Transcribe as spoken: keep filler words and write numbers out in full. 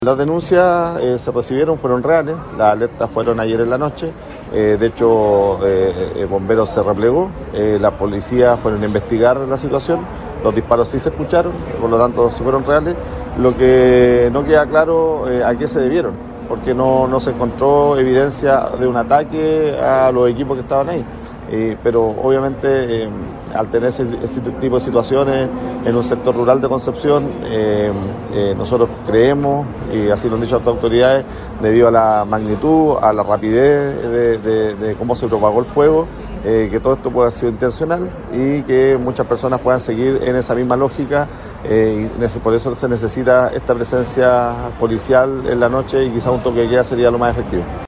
Las denuncias eh, se recibieron, fueron reales, las alertas fueron ayer en la noche, eh, de hecho eh, el bombero se replegó, eh, la policía fueron a investigar la situación, los disparos sí se escucharon, por lo tanto sí fueron reales, lo que no queda claro eh, a qué se debieron, porque no, no se encontró evidencia de un ataque a los equipos que estaban ahí. Eh, pero obviamente eh, al tener ese, ese tipo de situaciones en un sector rural de Concepción, eh, eh, nosotros creemos, y así lo han dicho las autoridades, debido a la magnitud, a la rapidez de, de, de cómo se propagó el fuego, eh, que todo esto puede haber sido intencional y que muchas personas puedan seguir en esa misma lógica, eh, y por eso se necesita esta presencia policial en la noche y quizá un toque de queda sería lo más efectivo.